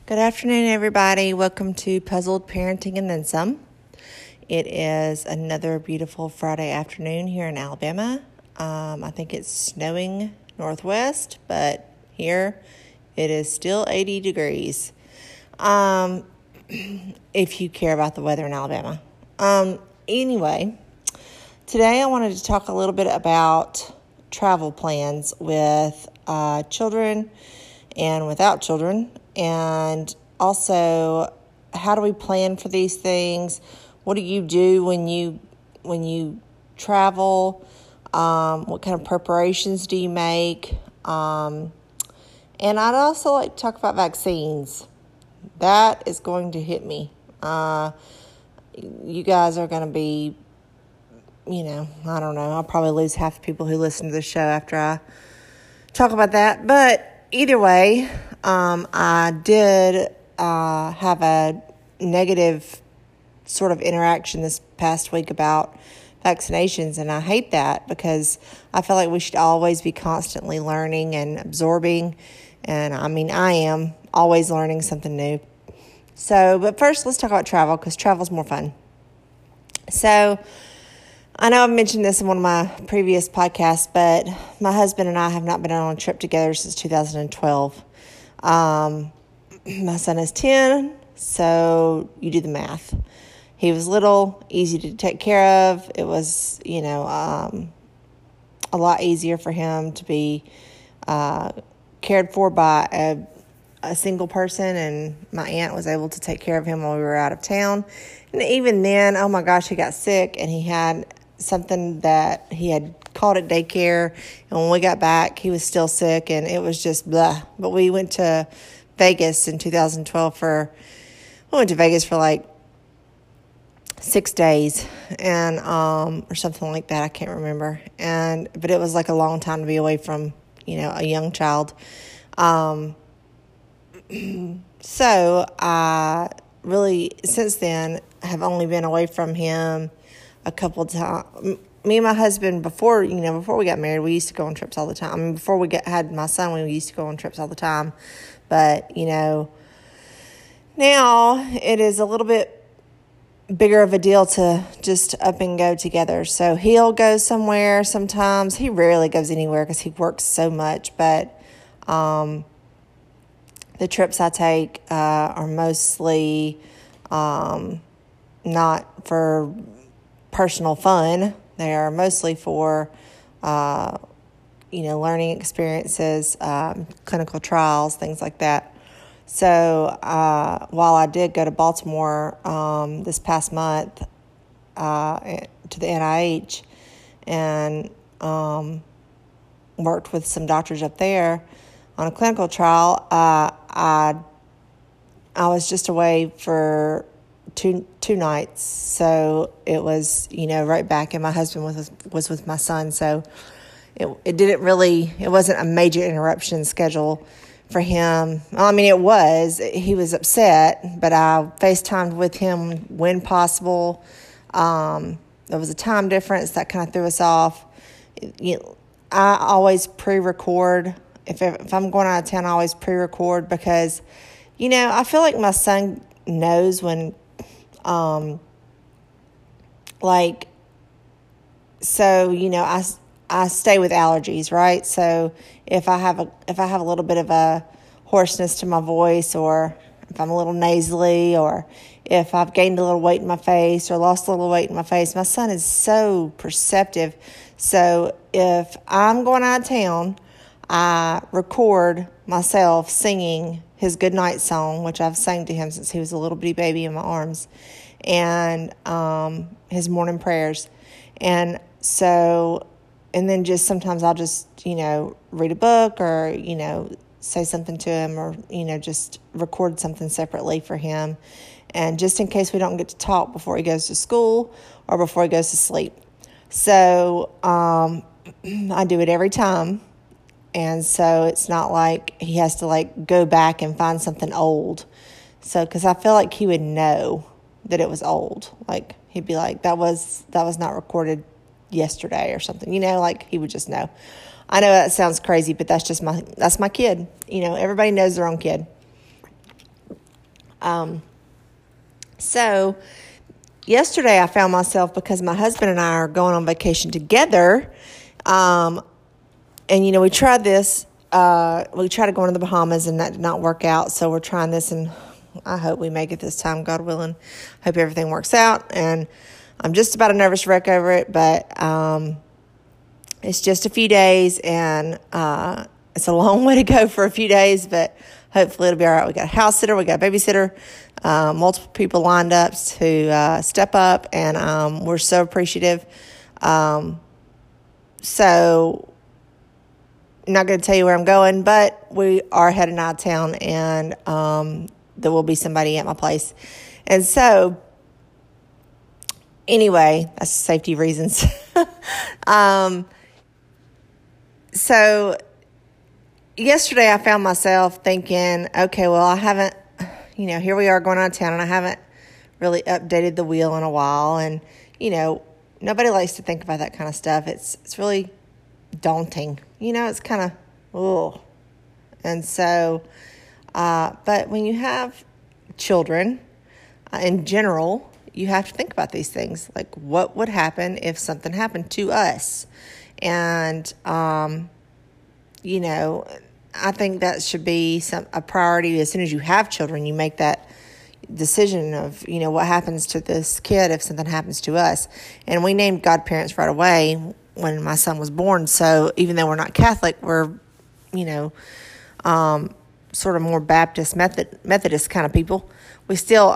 Good afternoon, everybody. Welcome to Puzzled Parenting and Then Some. It is another beautiful Friday afternoon here in Alabama. I think it's snowing northwest, but here it is still 80 degrees. If you care about the weather in Alabama. Anyway, today I wanted to talk a little bit about travel plans with children and without children. And also, how do we plan for these things? What do you do when you travel? What kind of preparations do you make? And I'd also like to talk about vaccines. That is going to hit me. You guys are going to be, I don't know. I'll probably lose half the people who listen to the show after I talk about that. But either way, I did have a negative sort of interaction this past week about vaccinations, and I hate that because I feel like we should always be constantly learning and absorbing, and I am always learning something new. But first, let's talk about travel because travel's more fun. So, I know I've mentioned this in one of my previous podcasts, but my husband and I have not been on a trip together since 2012. My son is 10, so you do the math. He was little, easy to take care of. It was, a lot easier for him to be cared for by a single person, and my aunt was able to take care of him while we were out of town. And even then, oh my gosh, he got sick, and he had something that he had caught at daycare, and when we got back, he was still sick, and it was just blah. But we went to Vegas in 2012 we went to Vegas for like 6 days, and or something like that. I can't remember. But it was like a long time to be away from, a young child. So I really, since then, have only been away from him a couple of times. Me and my husband, before we got married, we used to go on trips all the time. Before we had my son, we used to go on trips all the time. But, now it is a little bit bigger of a deal to just up and go together. So he'll go somewhere sometimes. He rarely goes anywhere because he works so much. But the trips I take are mostly not for personal fun. They are mostly for, learning experiences, clinical trials, things like that. So while I did go to Baltimore this past month to the NIH and worked with some doctors up there on a clinical trial, I was just away for two nights, so it was right back, and my husband was with my son, so it wasn't a major interruption in schedule for him. He was upset, but I FaceTimed with him when possible. There was a time difference that kind of threw us off. I always pre-record. If I'm going out of town, I always pre-record because, I feel like my son knows when, I stay with allergies, right? So if I have a little bit of a hoarseness to my voice, or if I'm a little nasally, or if I've gained a little weight in my face or lost a little weight in my face, my son is so perceptive. So if I'm going out of town, I record myself singing his goodnight song, which I've sang to him since he was a little bitty baby in my arms, and his morning prayers. And then just sometimes I'll just, read a book or, say something to him, or, just record something separately for him. And just in case we don't get to talk before he goes to school or before he goes to sleep. So I do it every time. And so it's not like he has to go back and find something old. So, because I feel like he would know that it was old. He'd be like, that was not recorded yesterday or something, he would just know. I know that sounds crazy, but that's my kid. Everybody knows their own kid. So yesterday I found myself, because my husband and I are going on vacation together, and, we tried this. We tried to go into the Bahamas, and that did not work out. So we're trying this, and I hope we make it this time, God willing. Hope everything works out. And I'm just about a nervous wreck over it, but it's just a few days, and it's a long way to go for a few days, but hopefully it'll be all right. We got a house sitter, we got a babysitter, multiple people lined up to step up, and we're so appreciative. So not going to tell you where I'm going, but we are heading out of town, and there will be somebody at my place. And so anyway, that's safety reasons. So yesterday I found myself thinking, okay, well, I haven't, here we are going out of town, and I haven't really updated the wheel in a while. And, nobody likes to think about that kind of stuff. It's really daunting. It's kind of, ugh. And so, but when you have children, in general, you have to think about these things. Like, what would happen if something happened to us? And, I think that should be a priority. As soon as you have children, you make that decision of, what happens to this kid if something happens to us. And we named godparents right away when my son was born. So even though we're not Catholic, we're, sort of more Baptist, Methodist kind of people. We still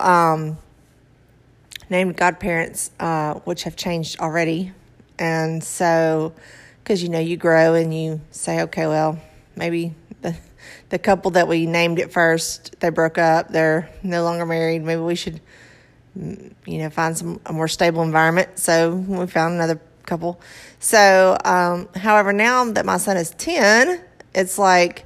named godparents, which have changed already. And so, because, you grow and you say, okay, well, maybe the couple that we named at first, they broke up, they're no longer married. Maybe we should, find a more stable environment. So we found another couple. So, however, now that my son is 10, it's like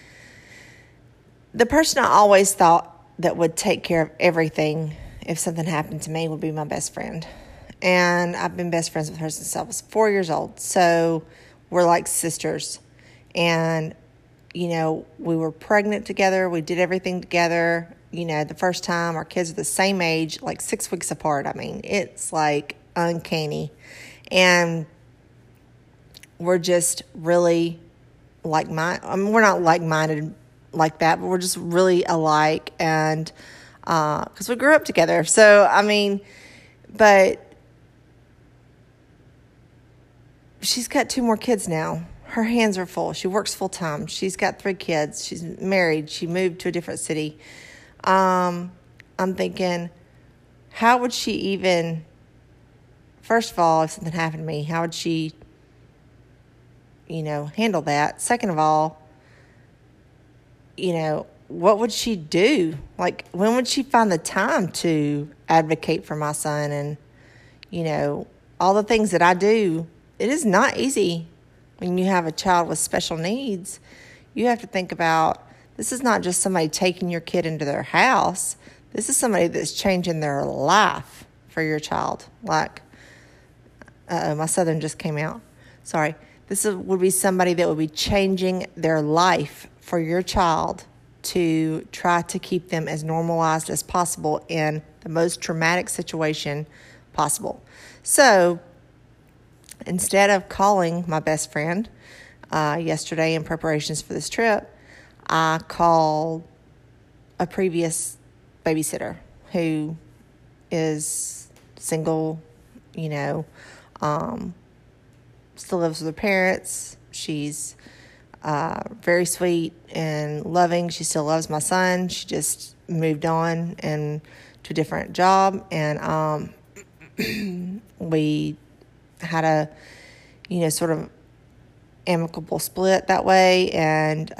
the person I always thought that would take care of everything if something happened to me would be my best friend. And I've been best friends with her since I was 4 years old. So we're like sisters. And, we were pregnant together. We did everything together. The first time our kids are the same age, like 6 weeks apart. I mean, it's like uncanny. And we're just really we're not like-minded like that, but we're just really alike. And because we grew up together. So, but she's got 2 more kids now. Her hands are full. She works full time. She's got 3 kids. She's married. She moved to a different city. I'm thinking, how would she even, first of all, if something happened to me, how would she, handle that? Second of all, what would she do? Like, when would she find the time to advocate for my son? And, all the things that I do, it is not easy. When you have a child with special needs, you have to think about, this is not just somebody taking your kid into their house. This is somebody that's changing their life for your child. Like, my Southern just came out. Sorry. Would be somebody that would be changing their life for your child to try to keep them as normalized as possible in the most traumatic situation possible. So, instead of calling my best friend yesterday in preparations for this trip, I called a previous babysitter who is single, still lives with her parents. She's very sweet and loving. She still loves my son. She just moved on and to a different job, and we had a, sort of amicable split that way. And,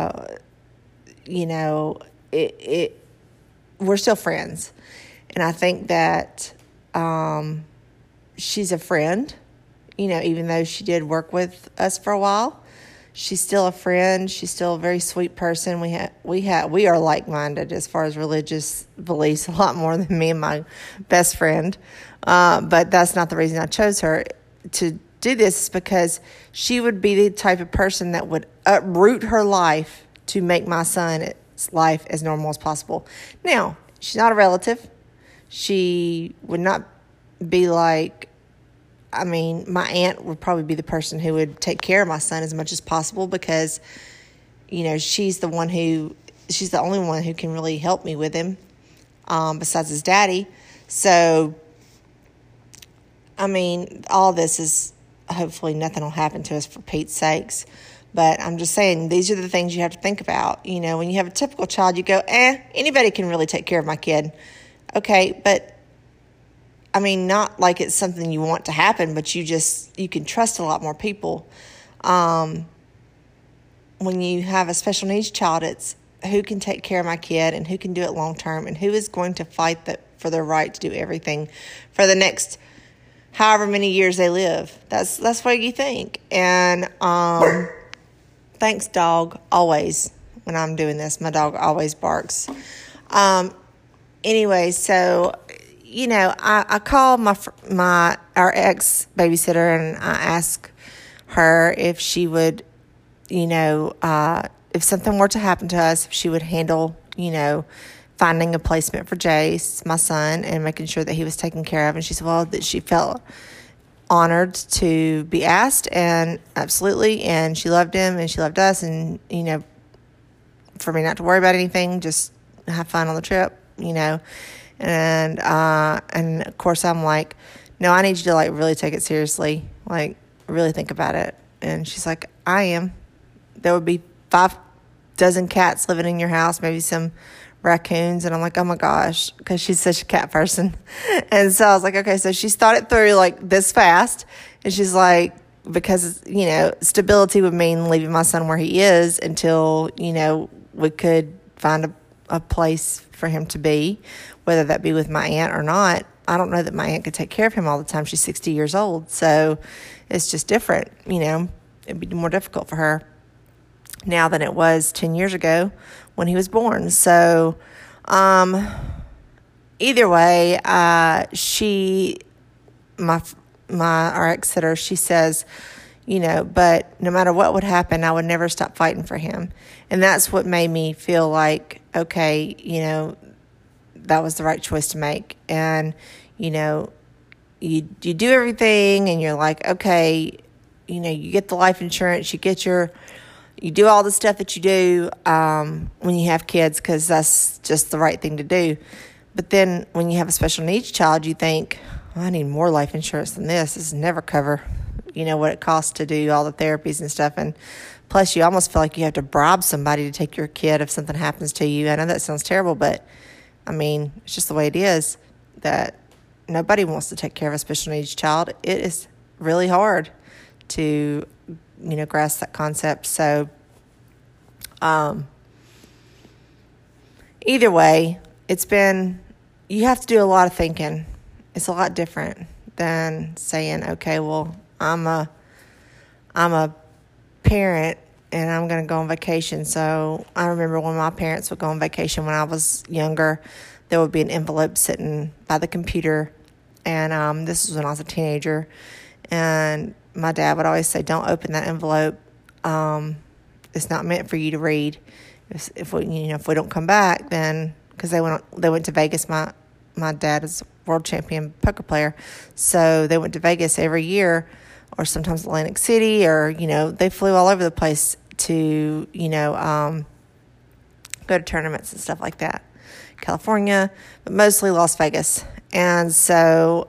we're still friends. And I think that, she's a friend, even though she did work with us for a while. She's still a friend. She's still a very sweet person. We are like-minded as far as religious beliefs, a lot more than me and my best friend. But that's not the reason I chose her to do this, because she would be the type of person that would uproot her life to make my son's life as normal as possible. Now, she's not a relative. She would not be like, I mean, my aunt would probably be the person who would take care of my son as much as possible because, she's the only one who can really help me with him, besides his daddy. So, I mean, all this is, hopefully nothing will happen to us for Pete's sakes. But I'm just saying, these are the things you have to think about. When you have a typical child, you go, anybody can really take care of my kid. Okay, but I mean, not like it's something you want to happen, but you can trust a lot more people. When you have a special needs child, it's who can take care of my kid and who can do it long term and who is going to fight for their right to do everything for the next however many years they live. That's what you think. And thanks, dog, always. When I'm doing this, my dog always barks. Anyway, so I called our ex babysitter and I asked her if she would, if something were to happen to us, if she would handle, finding a placement for Jace, my son, and making sure that he was taken care of. And she said, well, that she felt honored to be asked, and absolutely, and she loved him and she loved us, and for me not to worry about anything, just have fun on the trip, and of course I'm like, no, I need you to like really take it seriously, like really think about it. And she's like, I am. There would be 5 dozen cats living in your house, maybe some raccoons. And I'm like, oh my gosh, because she's such a cat person. And so I was like, okay, so she's thought it through like this fast. And she's like, because, stability would mean leaving my son where he is until, we could find a place for him to be, whether that be with my aunt or not. I don't know that my aunt could take care of him all the time. She's 60 years old. So it's just different, it'd be more difficult for her now than it was 10 years ago when he was born. So, either way, our ex sitter, she says, but no matter what would happen, I would never stop fighting for him. And that's what made me feel like, okay, that was the right choice to make. And, you do everything and you're like, okay, you get the life insurance, you do all the stuff that you do when you have kids because that's just the right thing to do. But then when you have a special needs child, you think, I need more life insurance than this. This never cover, what it costs to do all the therapies and stuff. And plus, you almost feel like you have to bribe somebody to take your kid if something happens to you. I know that sounds terrible, but, I mean, it's just the way it is that nobody wants to take care of a special needs child. It is really hard to grasp that concept. So, either way, you have to do a lot of thinking. It's a lot different than saying, okay, well, I'm a parent and I'm going to go on vacation. So I remember when my parents would go on vacation when I was younger, there would be an envelope sitting by the computer. And, this was when I was a teenager, and my dad would always say, don't open that envelope. It's not meant for you to read. If we don't come back, then, because they went to Vegas. My dad is a world champion poker player. So they went to Vegas every year, or sometimes Atlantic City, or, they flew all over the place to, go to tournaments and stuff like that. California, but mostly Las Vegas. And so,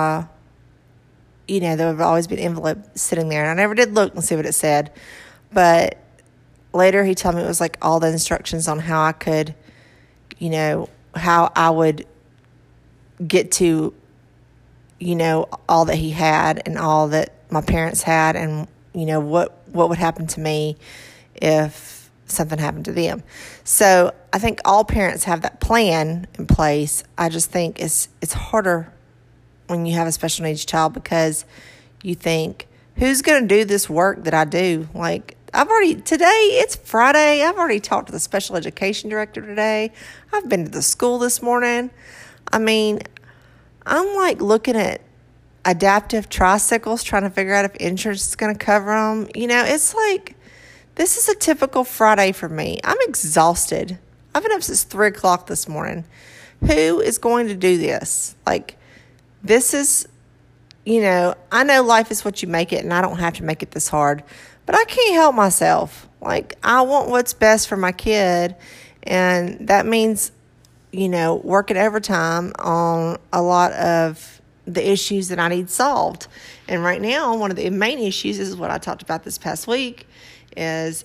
there would always be an envelope sitting there. And I never did look and see what it said. But later he told me it was like all the instructions on how I could, how I would get to, all that he had and all that my parents had, and, what would happen to me if something happened to them. So I think all parents have that plan in place. I just think it's harder when you have a special needs child because you think, who's going to do this work that I do? Like, it's Friday. I've already talked to the special education director today. I've been to the school this morning. I mean, I'm like looking at adaptive tricycles, trying to figure out if insurance is going to cover them. It's like, this is a typical Friday for me. I'm exhausted. I've been up since 3 o'clock this morning Who is going to do this? Like, this is, I know life is what you make it, and I don't have to make it this hard, but I can't help myself. Like, I want what's best for my kid, and that means, working overtime on a lot of the issues that I need solved. And right now, one of the main issues is what I talked about this past week is,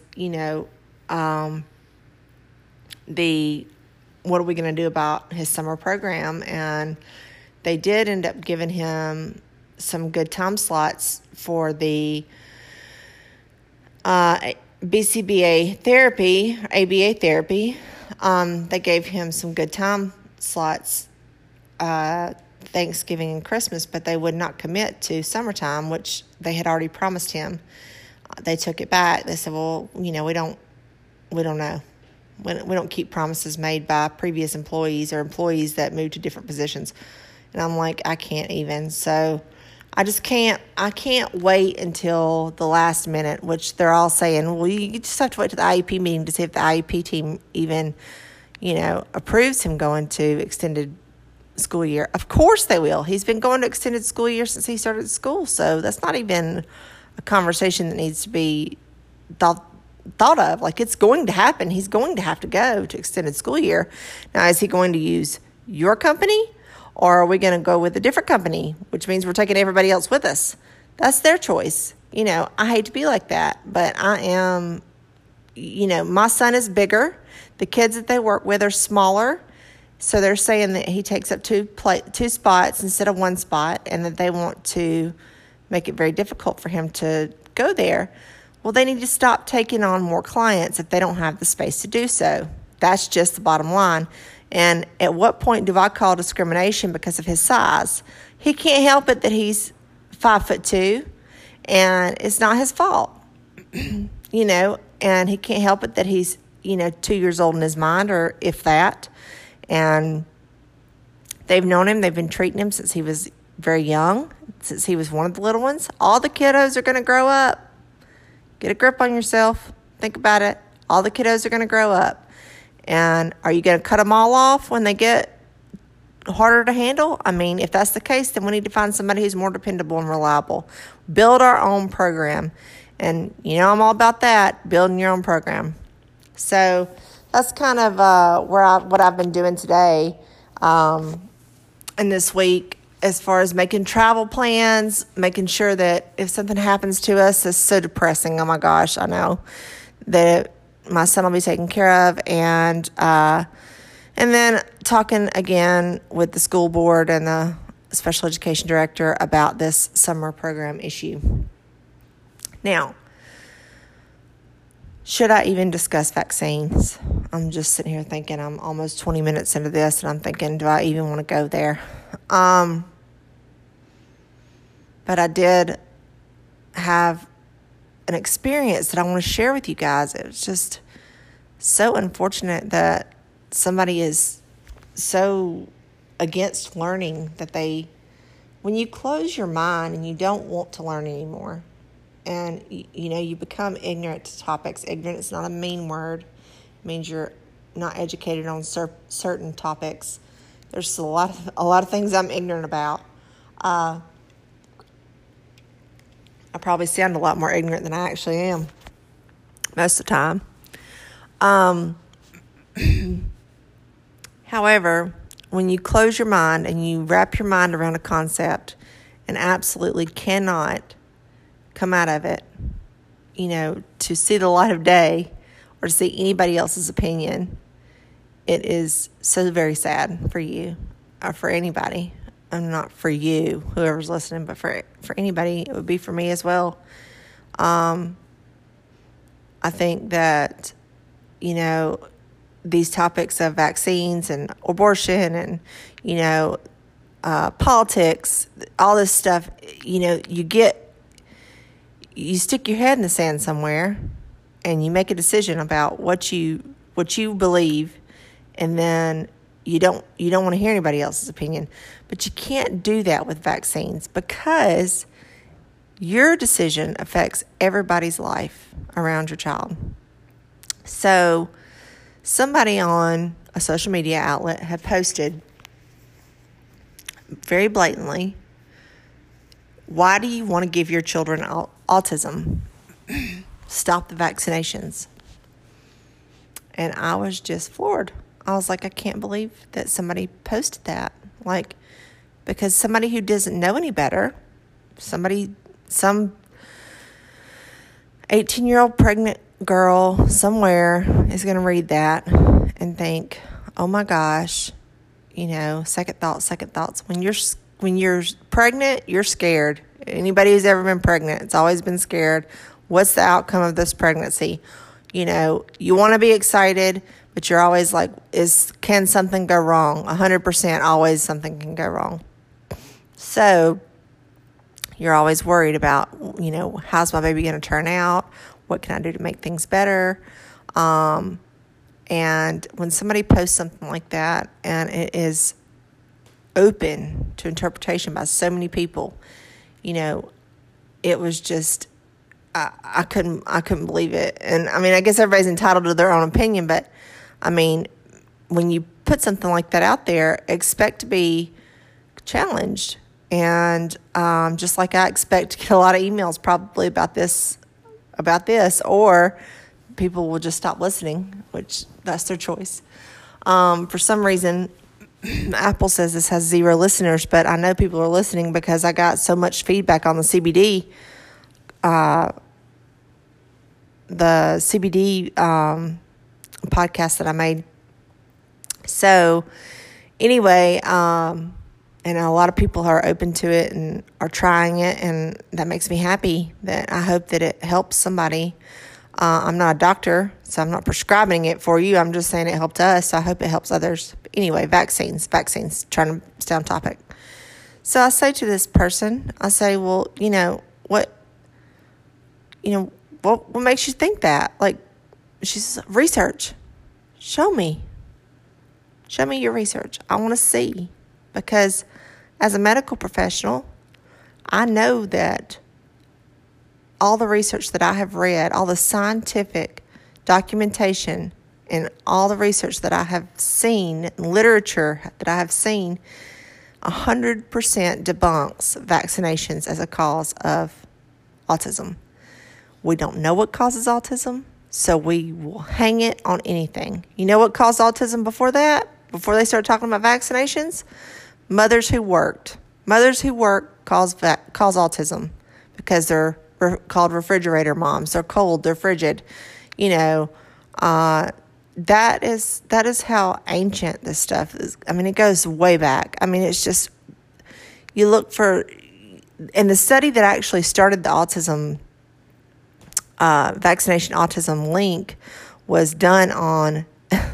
what are we going to do about his summer program? And they did end up giving him some good time slots for the BCBA therapy, ABA therapy. They gave him some good time slots Thanksgiving and Christmas, but they would not commit to summertime, which they had already promised him. They took it back. They said, well, we don't know. We don't keep promises made by previous employees or employees that move to different positions. And I'm like, I can't even. So I can't wait until the last minute, which they're all saying, well, you just have to wait to the IEP meeting to see if the IEP team even, approves him going to extended school year. Of course they will. He's been going to extended school year since he started school. So that's not even a conversation that needs to be thought of. Like, it's going to happen. He's going to have to go to extended school year. Now, is he going to use your company, or are we going to go with a different company, which means we're taking everybody else with us? That's their choice. I hate to be like that, but I am, my son is bigger. The kids that they work with are smaller. So they're saying that he takes up two spots instead of one spot, and that they want to make it very difficult for him to go there. Well, they need to stop taking on more clients if they don't have the space to do so. That's just the bottom line. And at what point do I call discrimination because of his size? He can't help it that he's 5'2", and it's not his fault, and he can't help it that he's, 2 years old in his mind, or if that. And they've known him. They've been treating him since he was very young, since he was one of the little ones. All the kiddos are going to grow up. Get a grip on yourself. Think about it. All the kiddos are going to grow up. And are you going to cut them all off when they get harder to handle? I mean, if that's the case, then we need to find somebody who's more dependable and reliable. Build our own program. And, I'm all about that, building your own program. So that's kind of what I've been doing today and this week, as far as making travel plans, making sure that if something happens to us, it's so depressing. Oh my gosh, I know that my son will be taken care of, and then talking again with the school board and the special education director about this summer program issue. Now, should I even discuss vaccines? I'm just sitting here thinking, I'm almost 20 minutes into this, and I'm thinking, do I even want to go there? But I did have an experience that I want to share with you guys. It was just so unfortunate that somebody is so against learning that when you close your mind and you don't want to learn anymore, and you become ignorant to topics. Ignorant is not a mean word. It means you're not educated on certain topics. There's a lot of things I'm ignorant about. I probably sound a lot more ignorant than I actually am most of the time. However, when you close your mind and you wrap your mind around a concept and absolutely cannot come out of it, to see the light of day or to see anybody else's opinion, it is so very sad for you or for anybody. And not for you, whoever's listening, but for anybody, it would be for me as well. I think that, these topics of vaccines and abortion and, politics, all this stuff, you stick your head in the sand somewhere and you make a decision about what you believe, and then you don't want to hear anybody else's opinion. But you can't do that with vaccines, because your decision affects everybody's life around your child. So somebody on a social media outlet, had posted very blatantly, why do you want to give your children autism? Stop the vaccinations. And I was just floored. I was like, I can't believe that somebody posted that. Like, because somebody who doesn't know any better, some 18-year-old pregnant girl somewhere is going to read that and think, oh my gosh, second thoughts. When you're pregnant, you're scared. Anybody who's ever been pregnant, it's always been scared. What's the outcome of this pregnancy? You want to be excited, but you're always like, can something go wrong? 100% always something can go wrong. So you're always worried about, how's my baby going to turn out? What can I do to make things better? And when somebody posts something like that and it is open to interpretation by so many people, it was just, I couldn't believe it. And I guess everybody's entitled to their own opinion, but when you put something like that out there, expect to be challenged. And just like I expect to get a lot of emails probably about this, or people will just stop listening, which that's their choice. For some reason, Apple says this has 0 listeners, but I know people are listening because I got so much feedback on the CBD podcast that I made. So anyway, and a lot of people are open to it and are trying it, and that makes me happy. That I hope that it helps somebody. I'm not a doctor, so I'm not prescribing it for you. I'm just saying it helped us, so I hope it helps others. But anyway, vaccines, trying to stay on topic. So I say to this person, well, what makes you think that? Like, she says, research. Show me your research. I want to see, because as a medical professional, I know that all the research that I have read, all the scientific documentation, and all the research that I have seen, literature that I have seen, 100% debunks vaccinations as a cause of autism. We don't know what causes autism, so we will hang it on anything. You know what caused autism before that? Before they started talking about vaccinations? Mothers who work cause autism because they're called refrigerator moms. They're cold. They're frigid. That is how ancient this stuff is. It goes way back. It's just, you look for, and the study that actually started the autism, vaccination autism link was done on,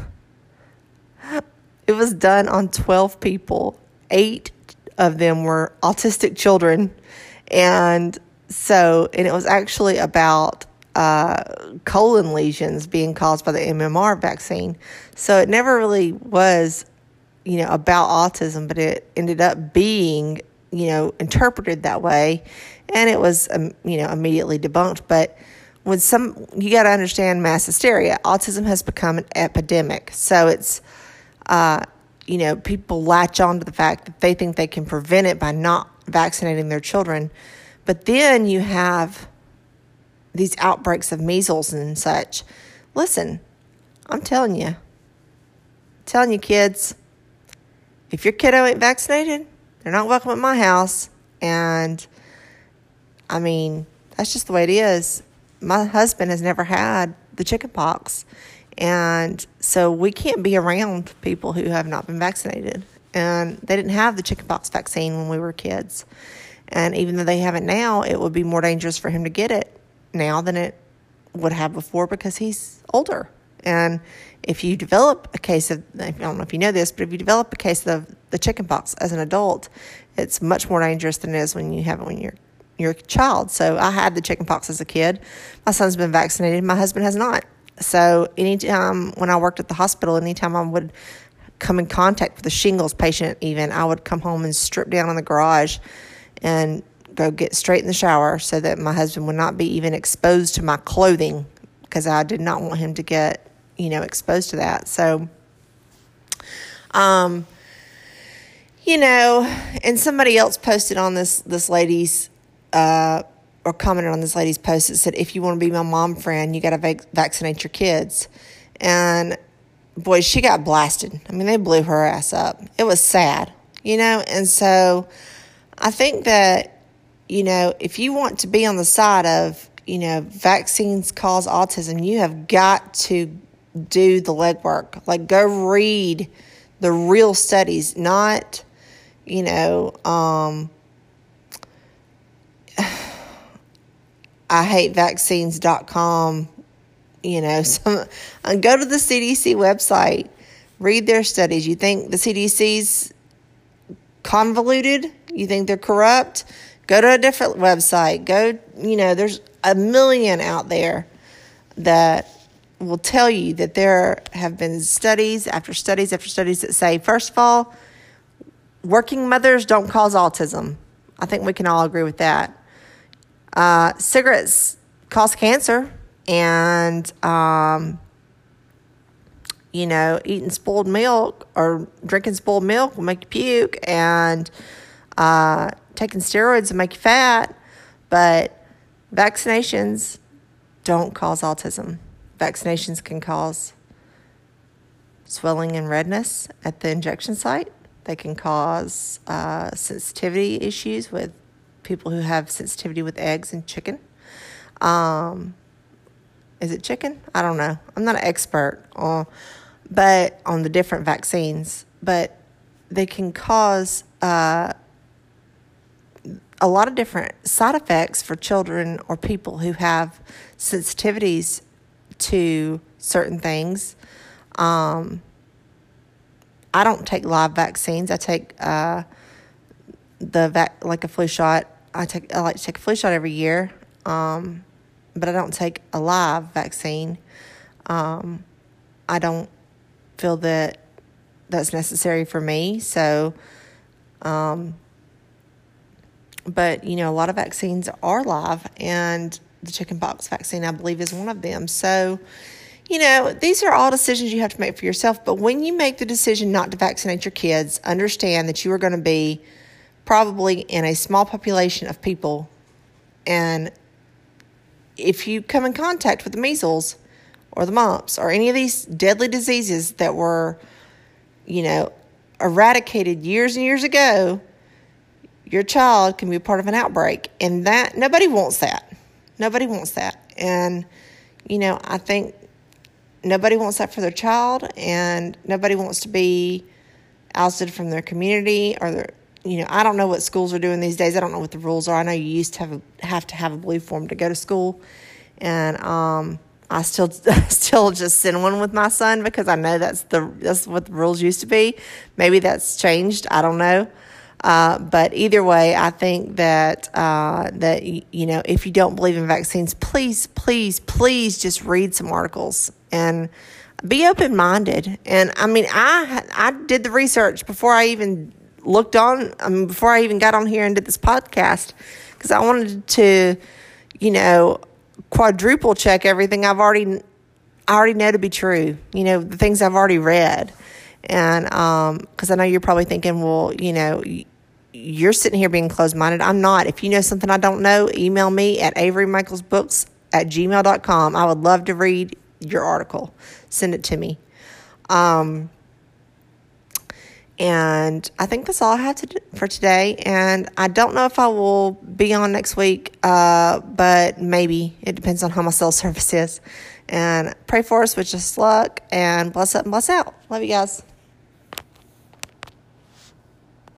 it was done on 12 people. 8 of them were autistic children. And it was actually about colon lesions being caused by the MMR vaccine. So it never really was, about autism, but it ended up being, interpreted that way. And it was, immediately debunked. But you got to understand mass hysteria. Autism has become an epidemic. So it's, people latch on to the fact that they think they can prevent it by not vaccinating their children. But then you have these outbreaks of measles and such. Listen, I'm telling you kids, if your kiddo ain't vaccinated, they're not welcome at my house. And that's just the way it is. My husband has never had the chicken pox. And so we can't be around people who have not been vaccinated. And they didn't have the chickenpox vaccine when we were kids. And even though they have it now, it would be more dangerous for him to get it now than it would have before because he's older. And if you develop a case of, I don't know if you know this, but if you develop a case of the chickenpox as an adult, it's much more dangerous than it is when you have it when you're a child. So I had the chickenpox as a kid. My son's been vaccinated. My husband has not. So anytime when I worked at the hospital, anytime I would come in contact with a shingles patient even, I would come home and strip down in the garage and go get straight in the shower so that my husband would not be even exposed to my clothing because I did not want him to get, exposed to that. So And somebody else posted on this lady's, or commented on this lady's post that said, if you want to be my mom friend, you got to vaccinate your kids. And boy, she got blasted. I mean, they blew her ass up. It was sad, and so I think that, if you want to be on the side of, vaccines cause autism, you have got to do the legwork. Like, go read the real studies, not, I hate vaccines.com, go to the CDC website, read their studies. You think the CDC's convoluted? You think they're corrupt? Go to a different website. There's a million out there that will tell you that there have been studies after studies after studies that say, first of all, working mothers don't cause autism. I think we can all agree with that. Cigarettes cause cancer, and, eating spoiled milk or drinking spoiled milk will make you puke, and taking steroids will make you fat. But vaccinations don't cause autism. Vaccinations can cause swelling and redness at the injection site. They can cause sensitivity issues with people who have sensitivity with eggs and chicken. Is it chicken? I don't know. I'm not an expert but on the different vaccines. But they can cause a lot of different side effects for children or people who have sensitivities to certain things. I don't take live vaccines. I take like a flu shot. I like to take a flu shot every year, but I don't take a live vaccine. I don't feel that that's necessary for me. So, but a lot of vaccines are live, and the chickenpox vaccine, I believe, is one of them. So, these are all decisions you have to make for yourself. But when you make the decision not to vaccinate your kids, understand that you are going to be probably in a small population of people. And if you come in contact with the measles or the mumps or any of these deadly diseases that were, eradicated years and years ago, your child can be a part of an outbreak. And that nobody wants that. Nobody wants that. And, I think nobody wants that for their child, and nobody wants to be ousted from their community or their, I don't know what schools are doing these days. I don't know what the rules are. I know you used to have to have a blue form to go to school, and I still just send one with my son because I know that's what the rules used to be. Maybe that's changed. I don't know. But either way, I think that if you don't believe in vaccines, please just read some articles and be open-minded. And I mean, I did the research before I even before I even got on here and did this podcast, because I wanted to, quadruple check everything I already know to be true. The things I've already read. And because I know you're probably thinking, well, you're sitting here being closed-minded. I'm not. If you know something I don't know, email me at averymichaelsbooks@gmail.com. I would love to read your article. Send it to me. And I think that's all I have to do for today. And I don't know if I will be on next week, but maybe. It depends on how my cell service is. And pray for us with just luck, and bless up and bless out. Love you guys.